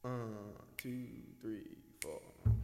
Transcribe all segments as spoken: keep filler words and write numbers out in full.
One, two, three, four.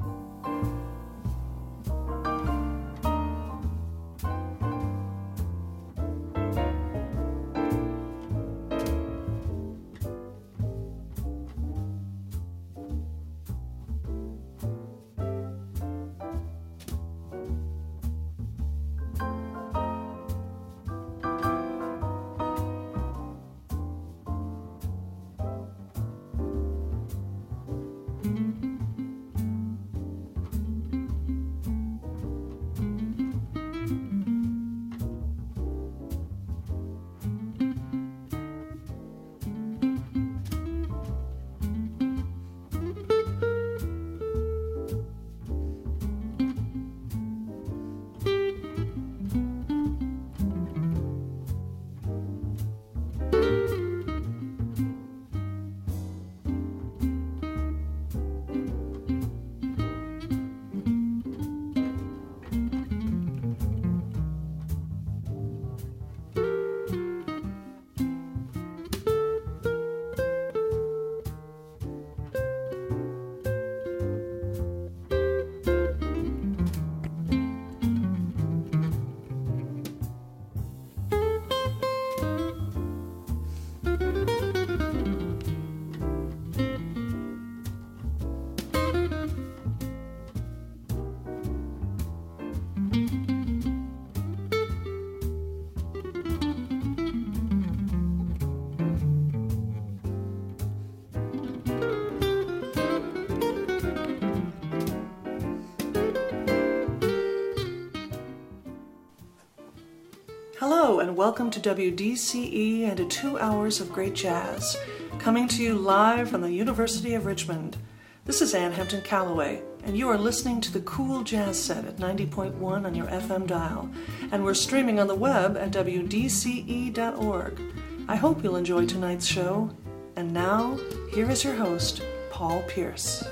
Hello and welcome to W D C E and to two hours of great jazz, coming to you live from the University of Richmond. This is Ann Hampton Calloway, and you are listening to the Cool Jazz Set at ninety point one on your F M dial, and we're streaming on the web at W D C E dot org. I hope you'll enjoy tonight's show, and now, here is your host, Paul Pierce.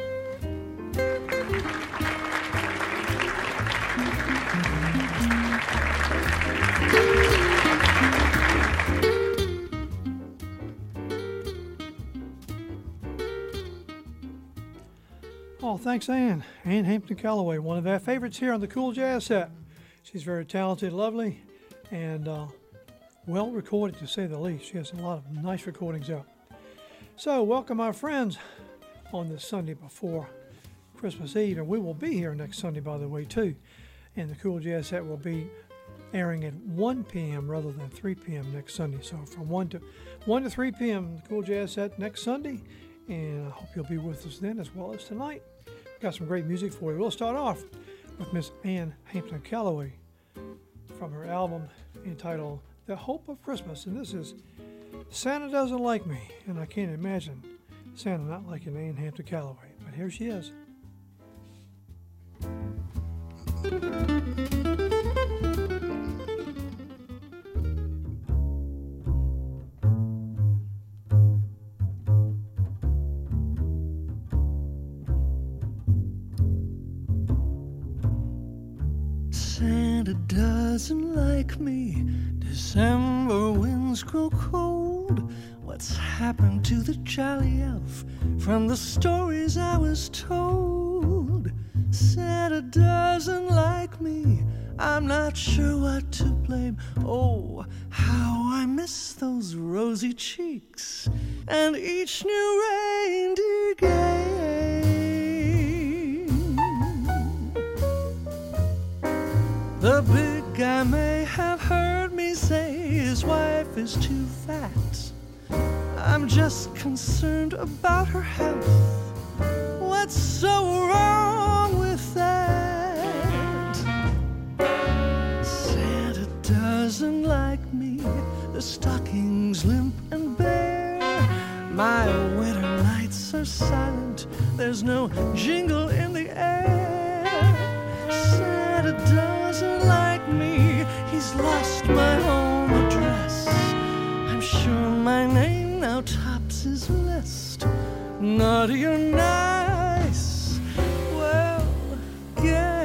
Oh, thanks, Ann. Ann Hampton Calloway, one of our favorites here on the Cool Jazz Set. She's very talented, lovely, and uh, well recorded, to say the least. She has a lot of nice recordings out. So, welcome our friends on this Sunday before Christmas Eve, and we will be here next Sunday, by the way, too. And the Cool Jazz Set will be airing at one p.m. rather than three p.m. next Sunday. So, from one to one to three p.m., the Cool Jazz Set next Sunday, and I hope you'll be with us then as well as tonight. Got some great music for you. We'll start off with Miss Ann Hampton Calloway from her album entitled The Hope of Christmas. And this is Santa Doesn't Like Me. And I can't imagine Santa not liking Ann Hampton Calloway. But here she is. Santa doesn't like me. December winds grow cold. What's happened to the jolly elf from the stories I was told? Santa doesn't like me. I'm not sure what to blame. Oh, how I miss those rosy cheeks and each new reindeer game. The big guy may have heard me say his wife is too fat. I'm just concerned about her health. What's so wrong with that? Santa doesn't like me. The stocking's limp and bare. My winter nights are silent. There's no jingle in the air. Santa doesn't like me. He's lost my home address. I'm sure my name now tops his list. Naughty or nice? Well, yes.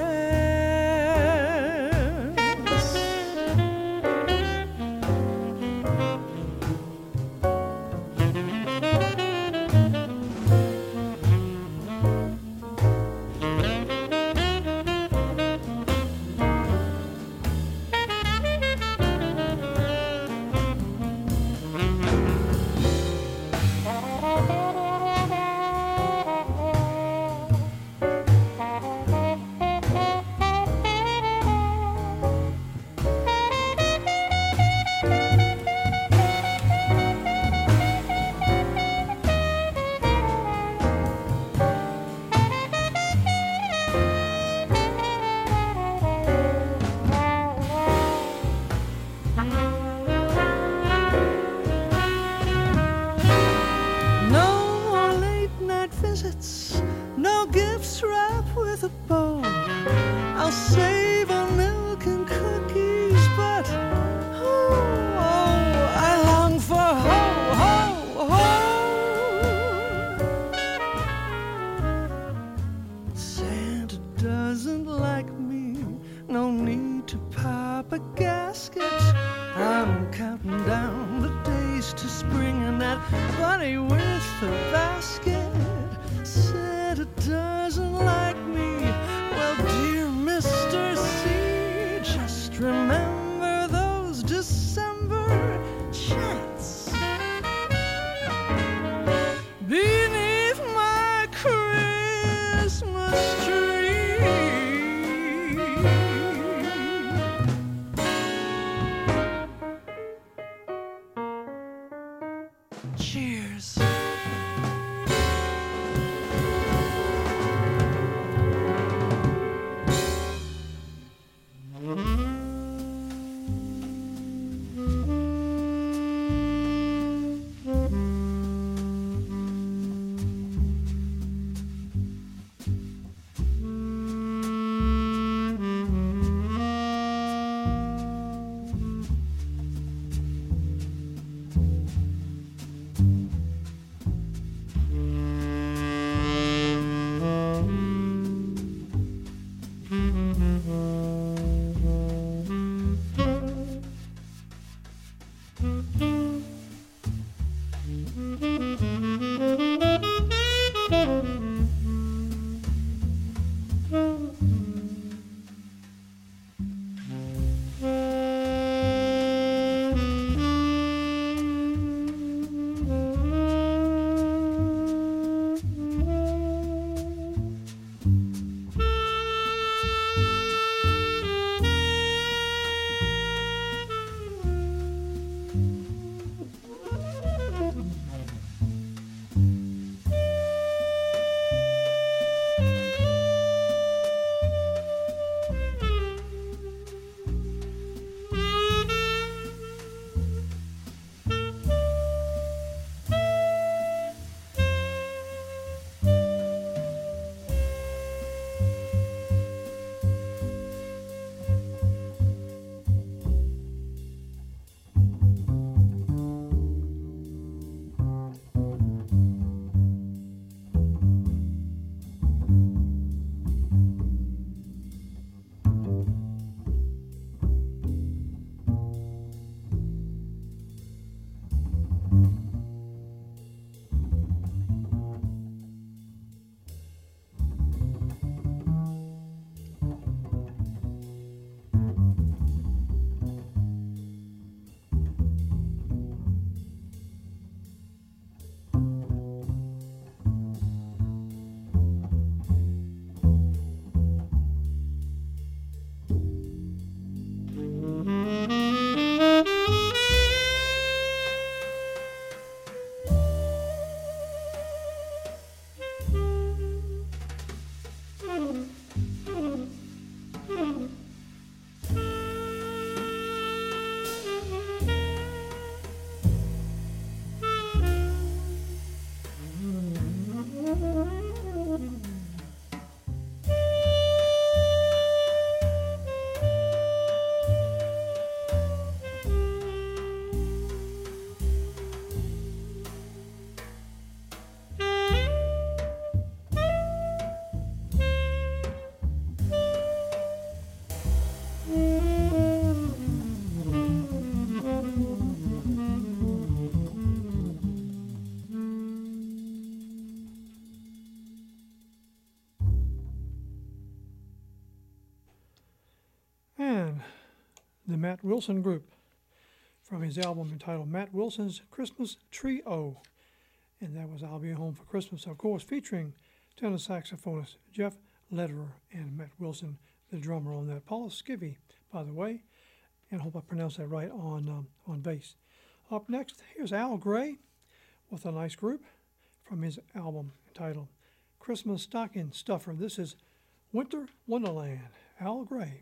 Matt Wilson Group from his album entitled Matt Wilson's Christmas Trio. And that was I'll Be Home for Christmas, of course, featuring tenor saxophonist Jeff Lederer and Matt Wilson, the drummer on that. Paul Skivvy, by the way, and I hope I pronounced that right, on um, on bass. Up next, here's Al Gray with a nice group from his album entitled Christmas Stocking Stuffer. This is Winter Wonderland, Al Gray.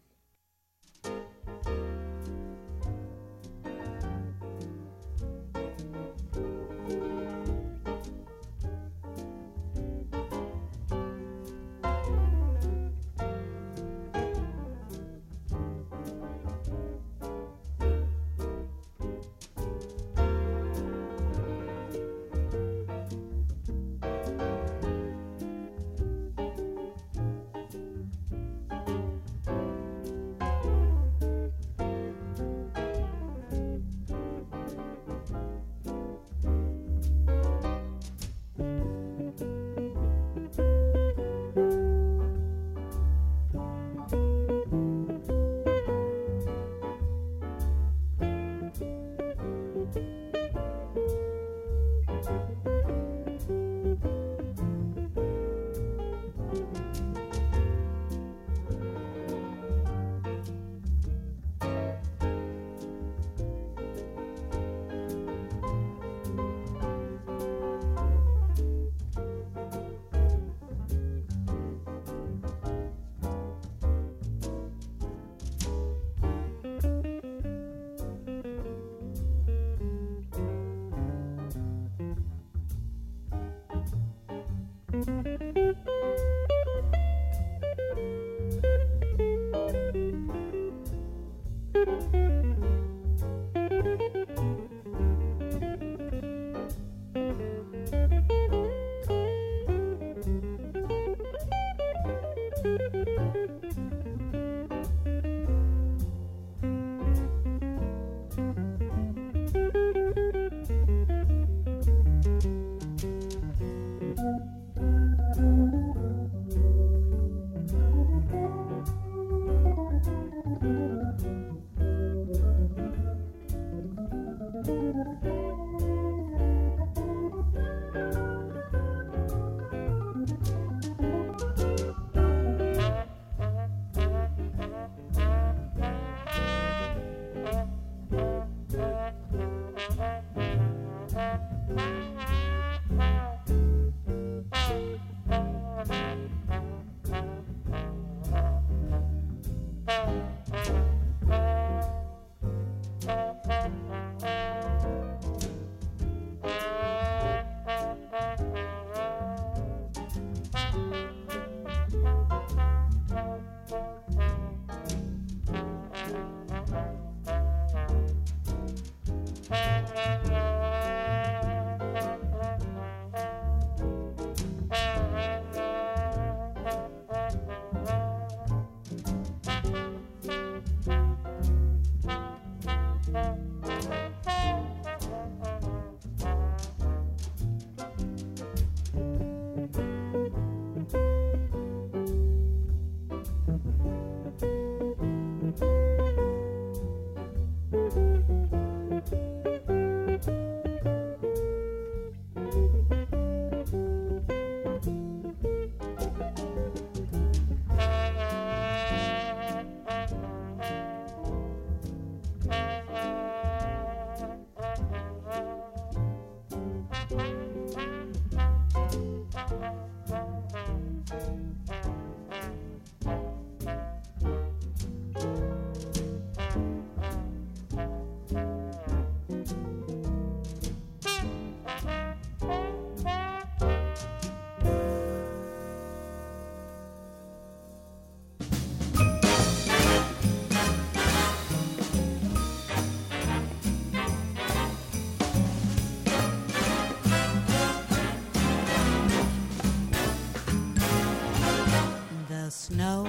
Snow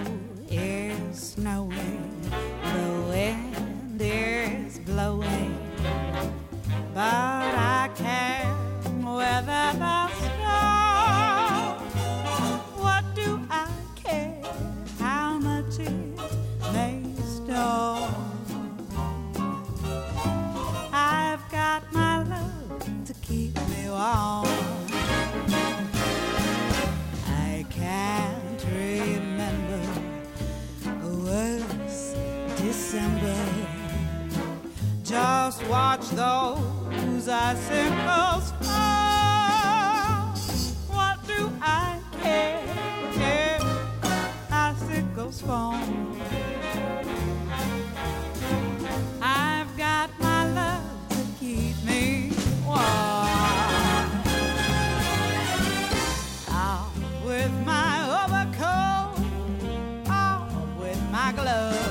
is snowing, the wind is blowing, but I can weather the storm. What do I care how much it may storm? those icicles fall. What do I care if icicles fall? I've got my love to keep me warm. Off with my overcoat, off with my gloves.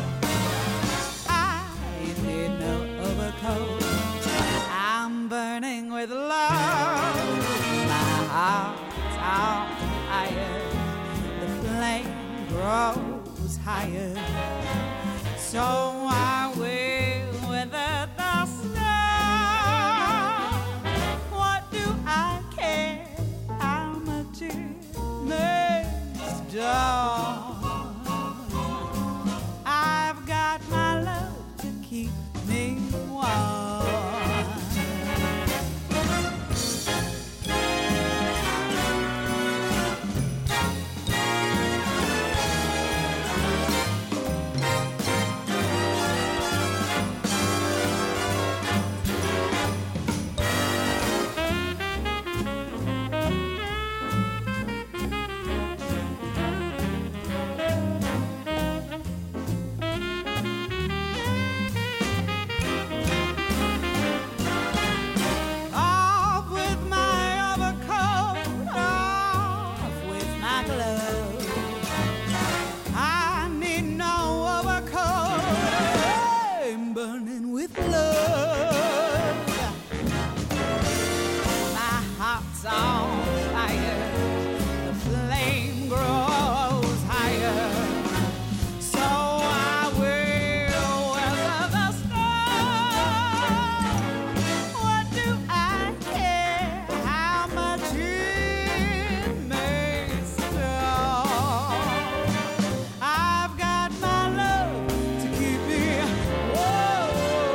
I need no overcoat. I'm burning with love. My heart's on fire. The flame grows higher. So I will wither the snow. What do I care how much it may storm? I've got my love to keep me warm. Off with my overcoat, off with my gloves. I need no overcoat. I'm burning with love. My heart's on fire. The flame grows higher. So I will weather the storm. What do I care how much it may storm? I've got my love to keep me warm.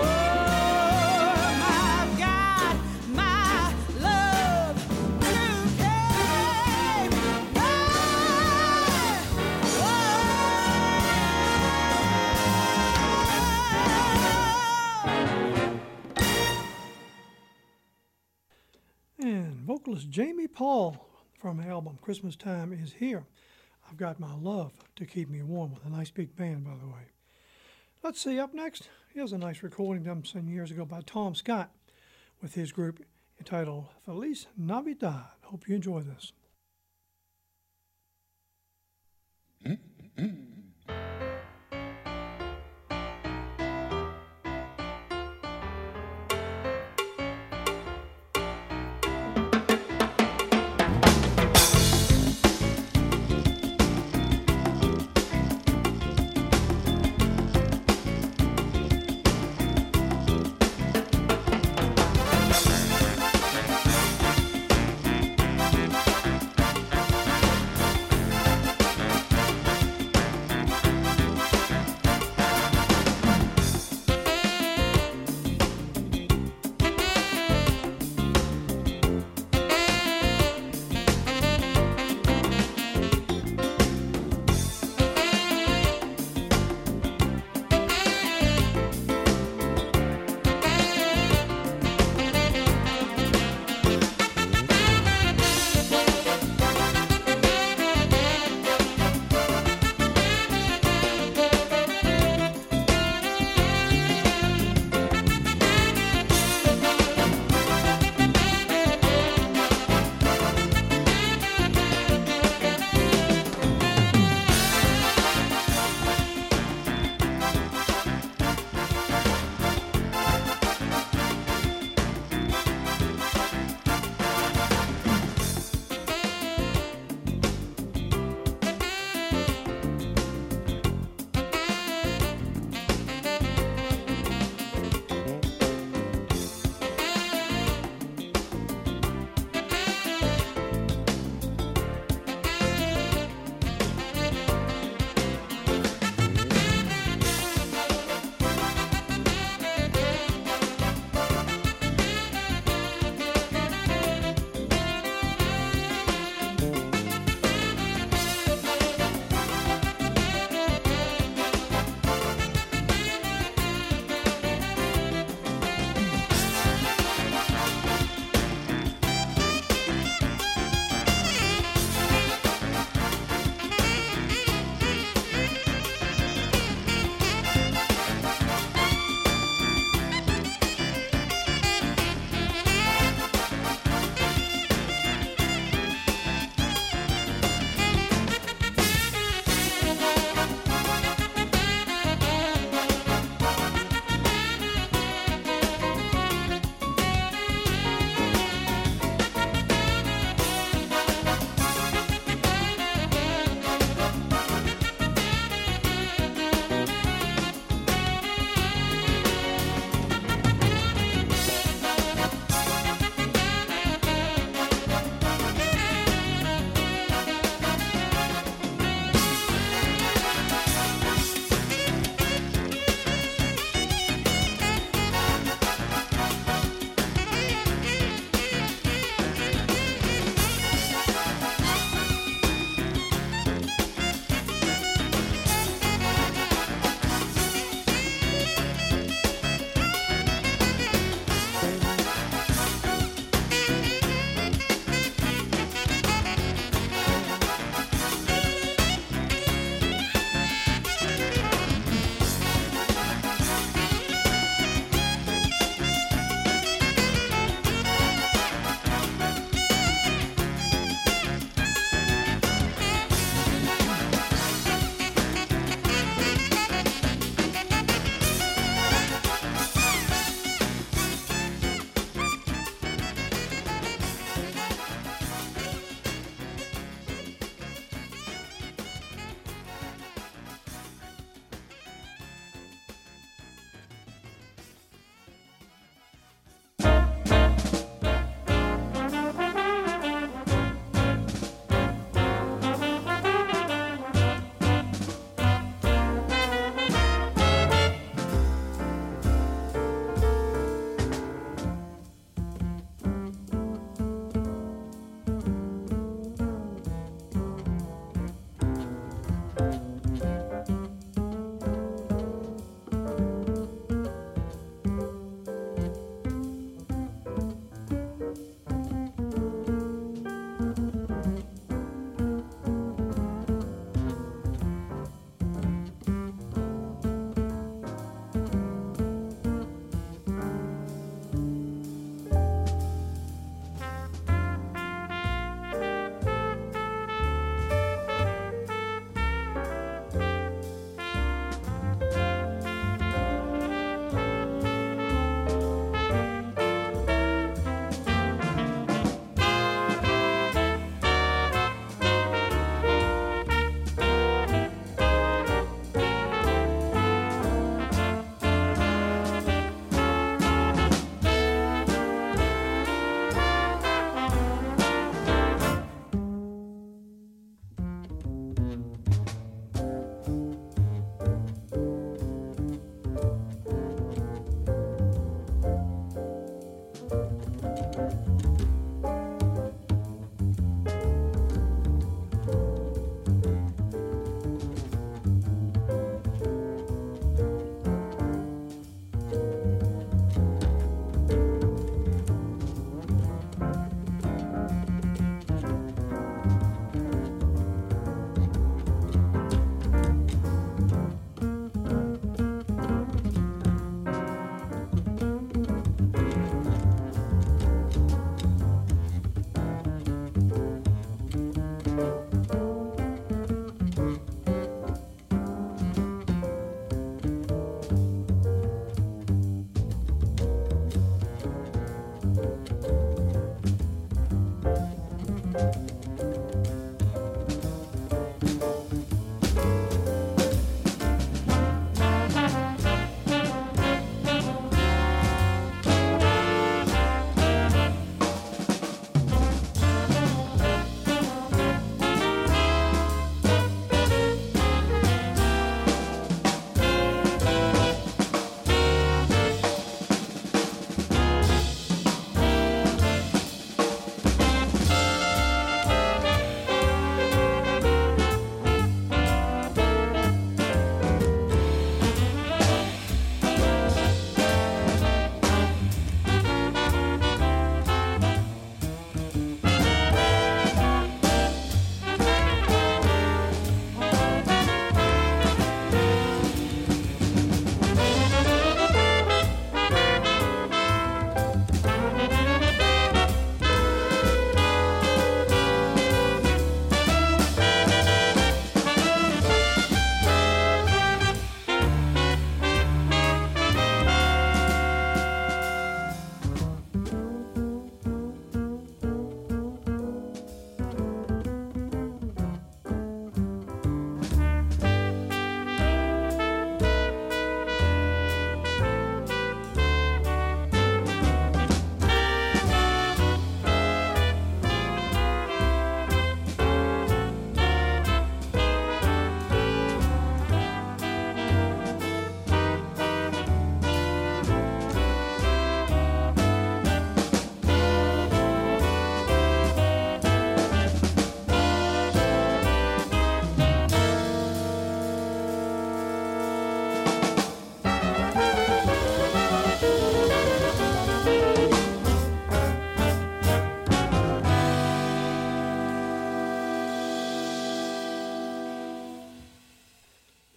I've got my love to keep me And vocalist Jamie Paul from the album Christmas Time Is Here. I've got my love to keep me warm, with a nice big band, by the way. Let's see, up next, here's a nice recording done some years ago by Tom Scott with his group entitled Feliz Navidad. Hope you enjoy this.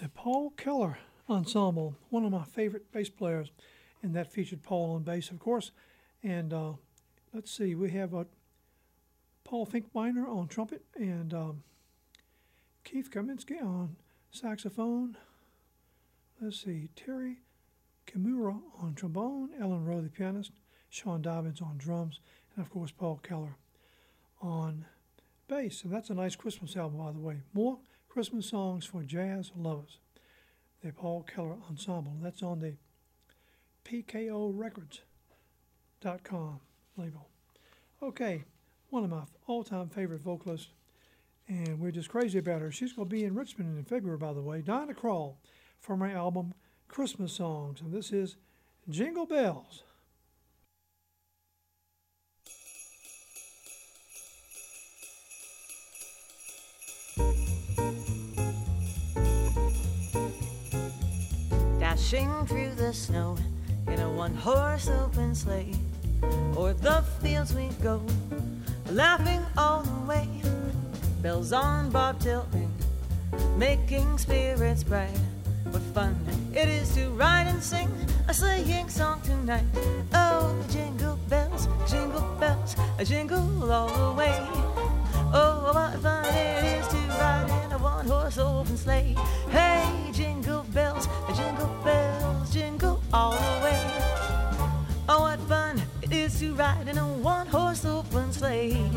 the Paul Keller Ensemble, one of my favorite bass players, and that featured Paul on bass, of course. And uh, let's see, we have uh, Paul Finkbeiner on trumpet, and um, Keith Kaminsky on saxophone. Let's see, Terry Kimura on trombone, Ellen Rowe, the pianist, Sean Dobbins on drums, and of course Paul Keller on bass. And that's a nice Christmas album, by the way. More Christmas songs for jazz lovers. The Paul Keller Ensemble. That's on the P K O Records dot com label. Okay, one of my all-time favorite vocalists, and we're just crazy about her. She's going to be in Richmond in February, by the way. Dinah Krall from her album Christmas Songs, and this is Jingle Bells. Dashing through the snow in a one-horse open sleigh, o'er the fields we go, laughing all the way. Bells on bobtail ring, making spirits bright. What fun it is to ride and sing a sleighing song tonight. Oh, jingle bells, jingle bells, a jingle all the way. Oh, what fun it is to ride in a one-horse open sleigh. Hey, jingle bells, jingle bells, jingle all the way. Oh, what fun it is to ride in a one-horse open sleigh.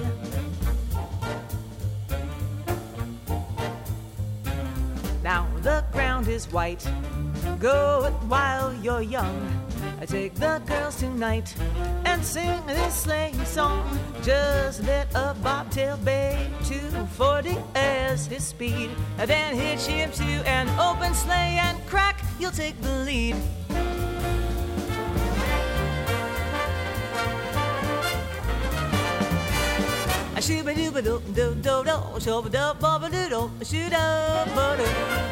Now the ground is white, go it while you're young. I take the girls tonight and sing this sleighing song. Just let a bobtail bay two forty as his speed, and then hitch him to an open sleigh and crack, you'll take the lead. A shooba dooba doo doo doo doo, shooba doo booba doo doo, shoo doo ba doo.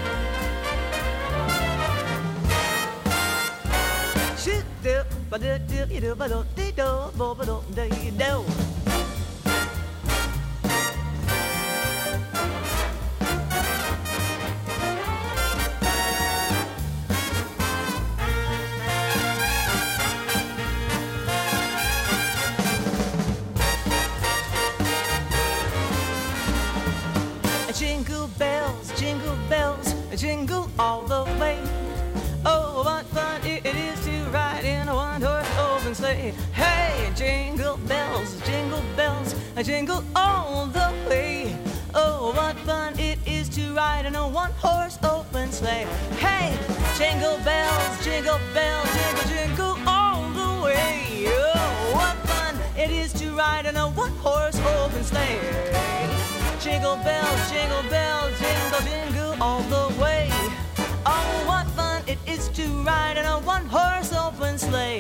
Shoot doo ba doo doo doo ba doo dee doo booba doo dee doo. Jingle bells, jingle bells, jingle all the way. Oh, what fun it is to ride in a one-horse open sleigh. Hey, jingle bells, jingle bells, jingle all the way. Oh, what fun it is to ride in a one-horse open sleigh. Hey, jingle bells, jingle bells, jingle, jingle all the way. Oh, what fun it is to ride in a one-horse open sleigh. Jingle bells, jingle bells, jingle, jingle all the way. Oh, what fun it is to ride in a one-horse open sleigh.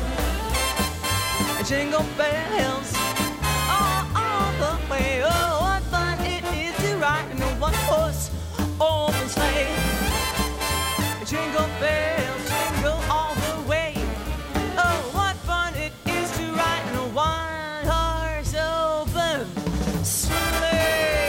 Jingle bells, all, all the way. Oh, what fun it is to ride in a one-horse open sleigh. Jingle bells, jingle all the way. Oh, what fun it is to ride in a one-horse open sleigh.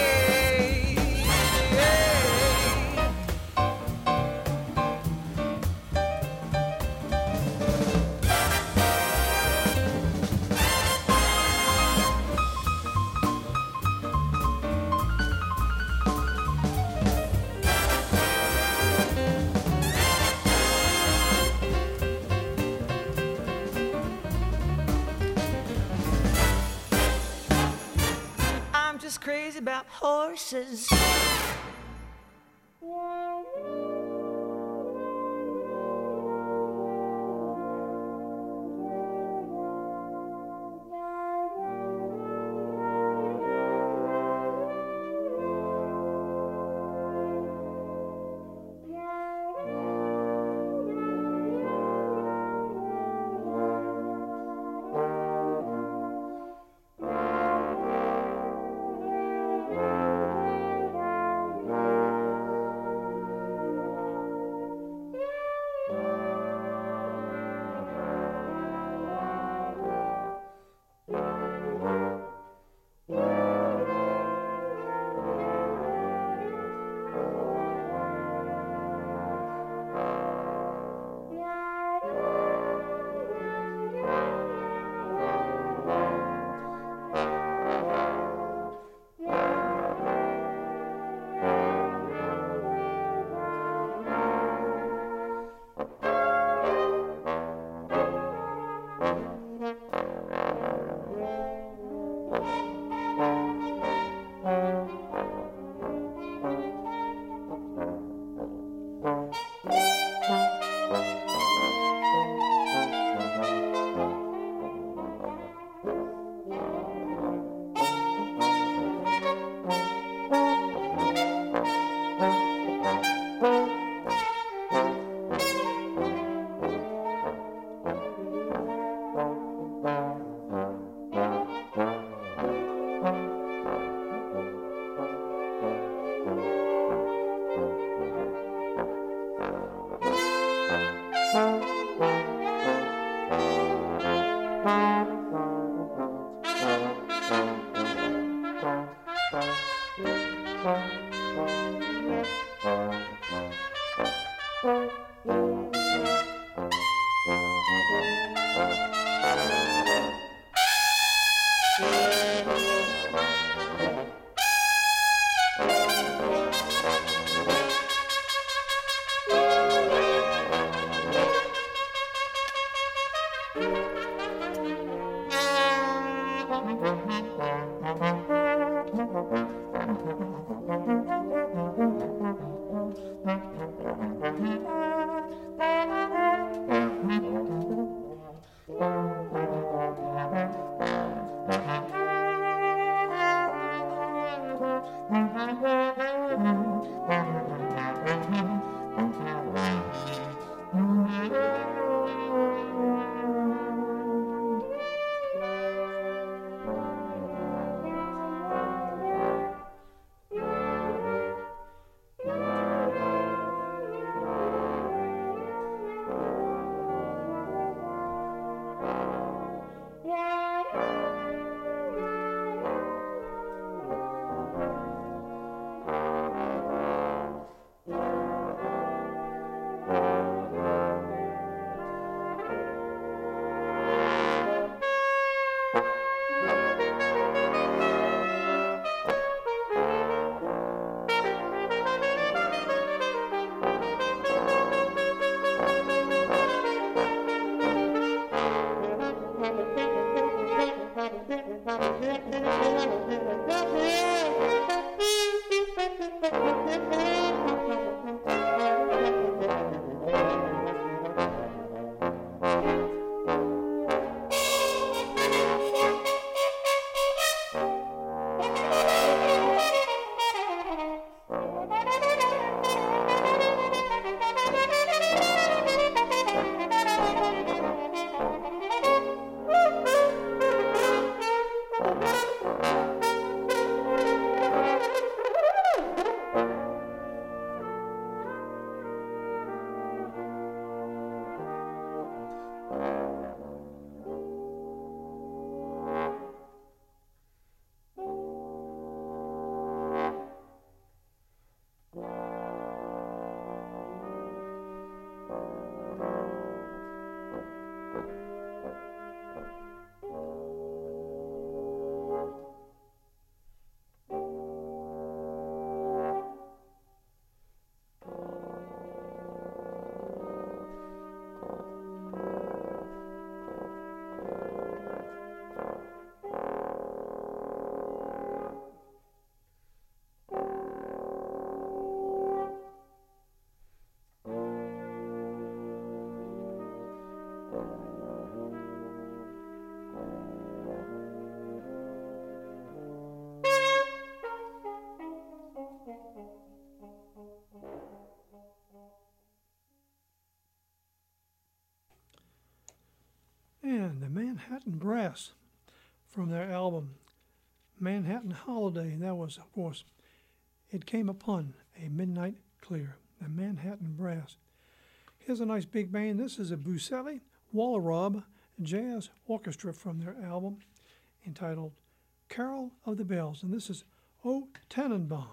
I'm just crazy about horses. And the Manhattan Brass from their album Manhattan Holiday. And that was, of course, It Came Upon a Midnight Clear, the Manhattan Brass. Here's a nice big band. This is a Buscemi Wallerob Jazz Orchestra from their album entitled Carol of the Bells. And this is O Tannenbaum.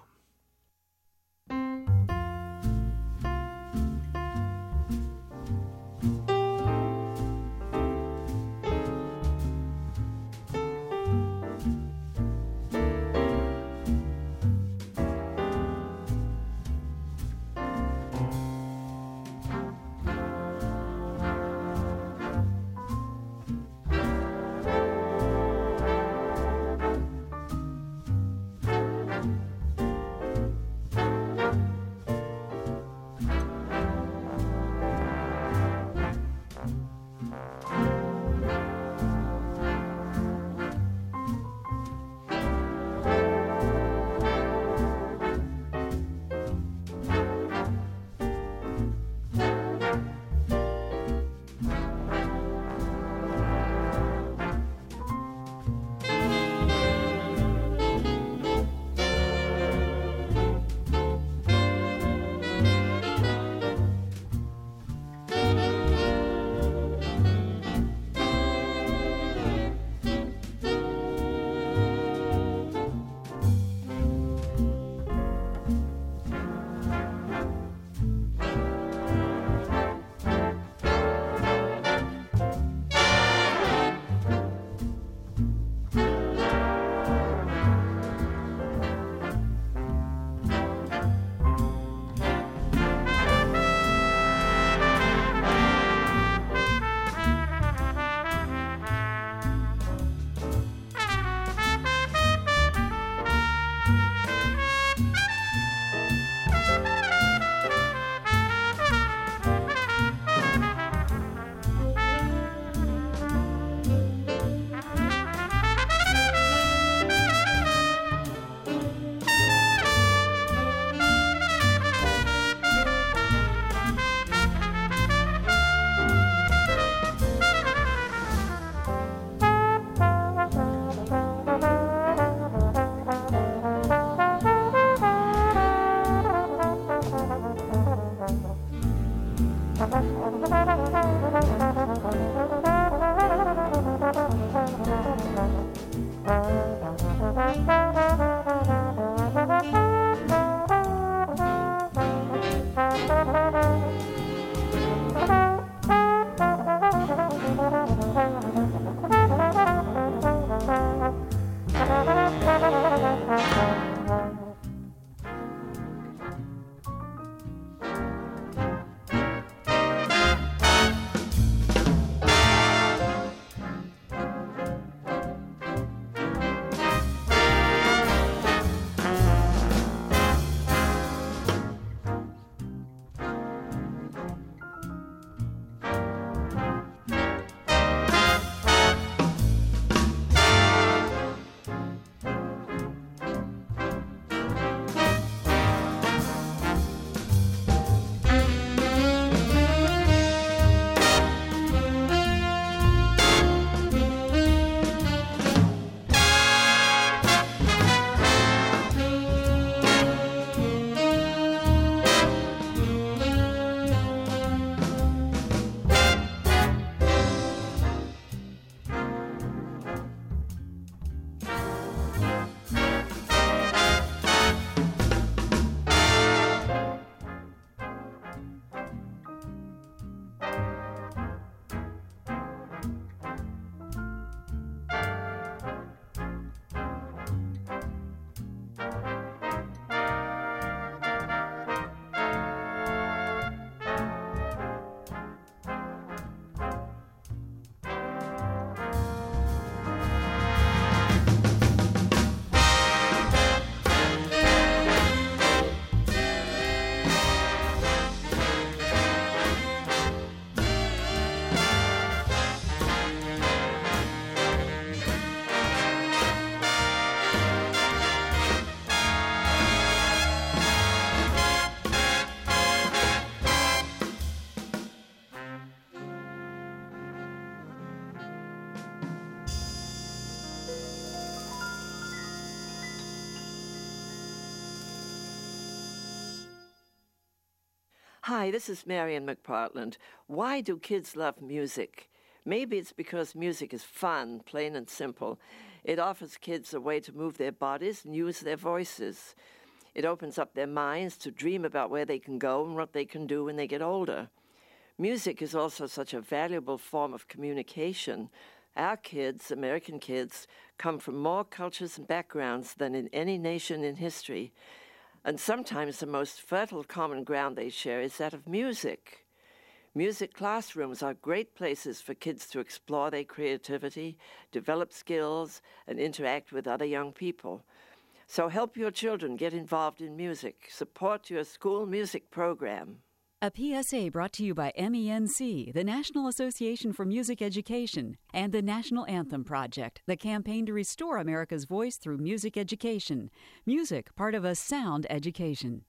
Hi, this is Marian McPartland. Why do kids love music? Maybe it's because music is fun, plain and simple. It offers kids a way to move their bodies and use their voices. It opens up their minds to dream about where they can go and what they can do when they get older. Music is also such a valuable form of communication. Our kids, American kids, come from more cultures and backgrounds than in any nation in history. And sometimes the most fertile common ground they share is that of music. Music classrooms are great places for kids to explore their creativity, develop skills, and interact with other young people. So help your children get involved in music. Support your school music program. A P S A brought to you by M E N C, the National Association for Music Education, and the National Anthem Project, the campaign to restore America's voice through music education. Music, part of a sound education.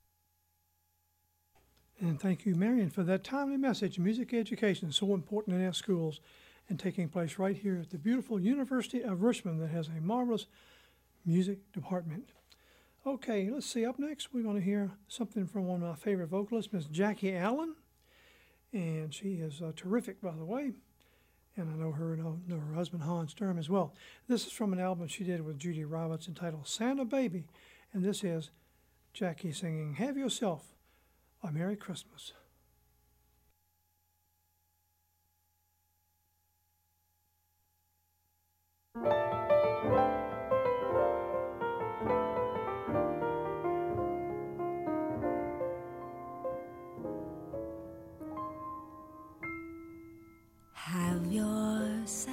And thank you, Marian, for that timely message. Music education is so important in our schools and taking place right here at the beautiful University of Richmond that has a marvelous music department. Okay, let's see. Up next, we're going to hear something from one of my favorite vocalists, Miss Jackie Allen. And she is uh, terrific, by the way. And I know her and I know her husband, Hans Sturm, as well. This is from an album she did with Judy Roberts entitled Santa Baby. And this is Jackie singing Have Yourself a Merry Christmas. Have yourself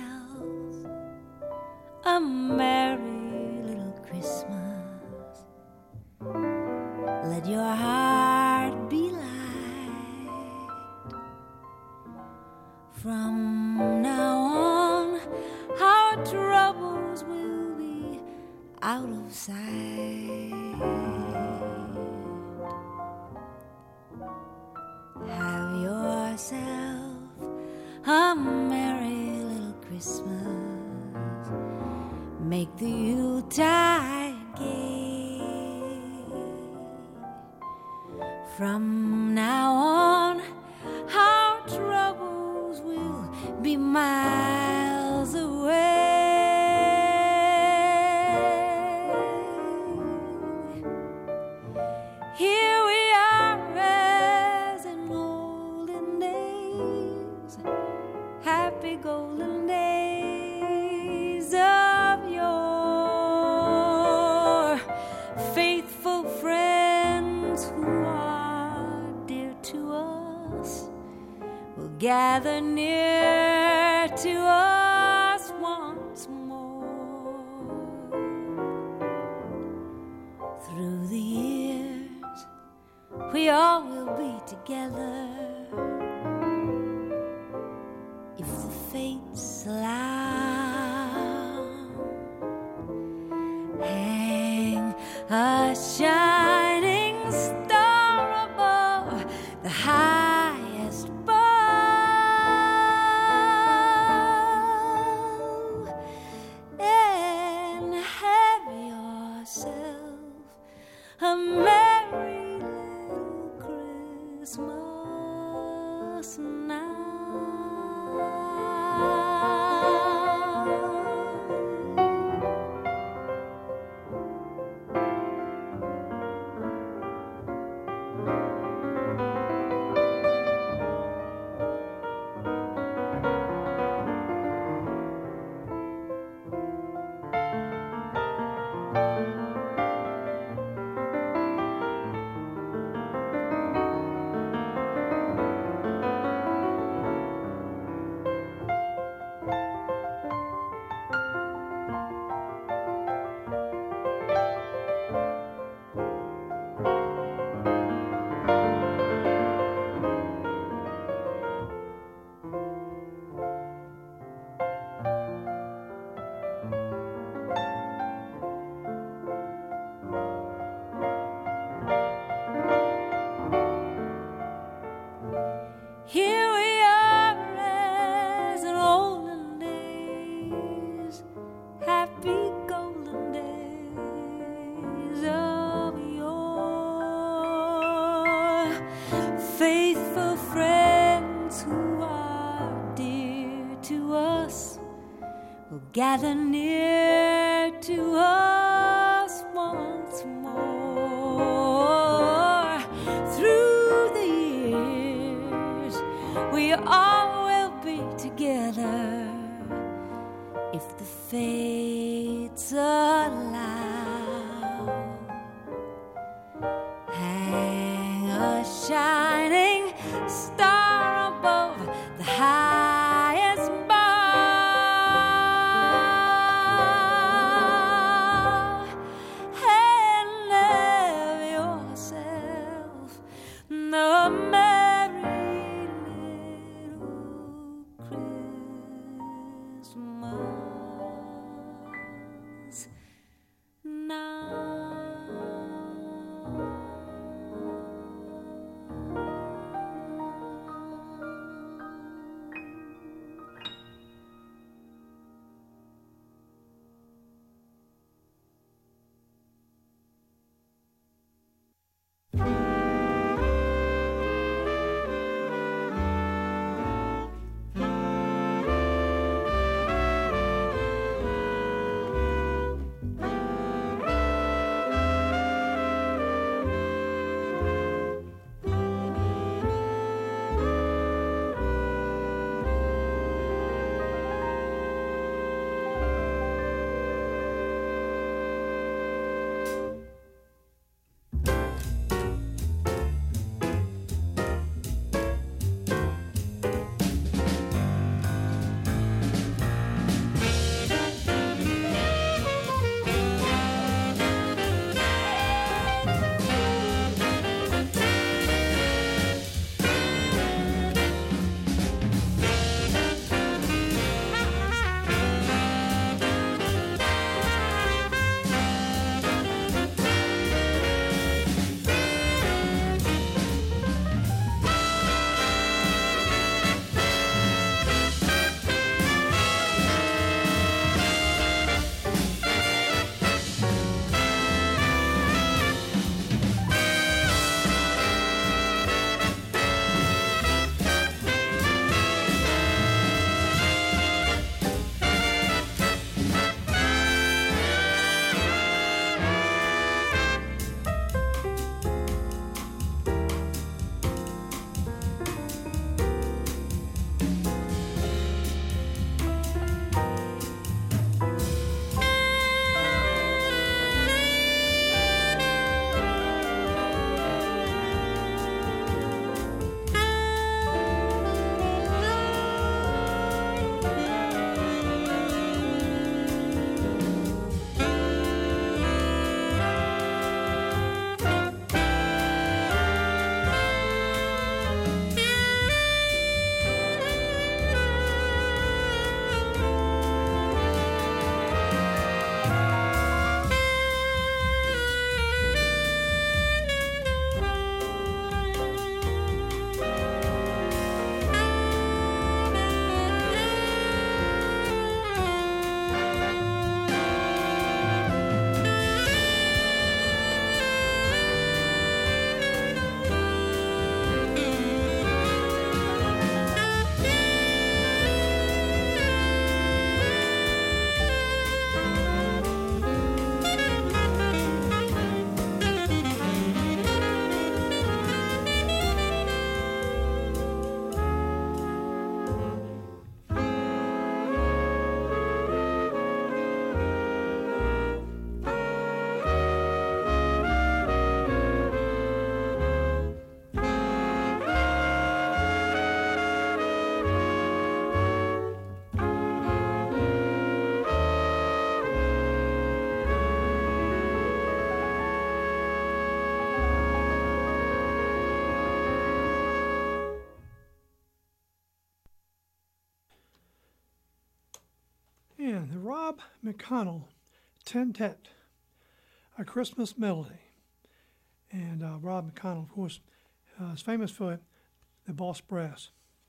a merry little Christmas. Let your heart be light. From now on, our troubles will be out of sight. Have yourself a merry little Christmas. Make the Yuletide gay. From now on, our troubles will be miles away. Here we are as in olden days, happy golden days of yore. Faithful friends who are dear to us will gather near to us once more. Through the years, we all will be together. If the fates allow, hang a shining star above the highest bough, and have yourself a merry little Christmas now. gather near to us once more. Through the years, we all will be together if the fates allow. Hang a shining star above the highest bough, and love yourself a merry little Christmas now. And the Rob McConnell Tentet, A Christmas Melody. And uh, Rob McConnell, of course, uh, is famous for the Boss Brass.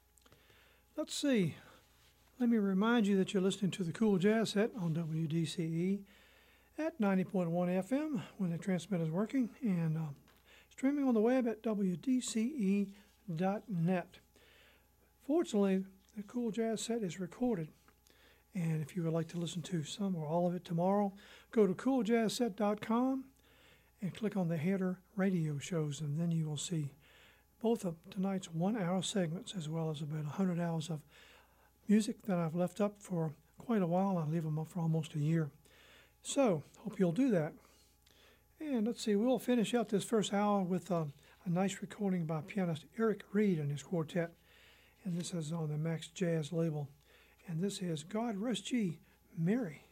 Let's see. Let me remind you that you're listening to the Cool Jazz Set on W D C E at ninety point one F M when the transmitter is working, and uh, streaming on the web at W D C E dot net. Fortunately, the Cool Jazz Set is recorded, And if you would like to listen to some or all of it tomorrow, go to cool jazz set dot com and click on the header radio shows, and then you will see both of tonight's one-hour segments as well as about one hundred hours of music that I've left up for quite a while. I leave them up for almost a year. So, hope you'll do that. And let's see, we'll finish out this first hour with uh, a nice recording by pianist Eric Reed and his quartet. And this is on the Max Jazz label. And this is God Rest Ye Merry.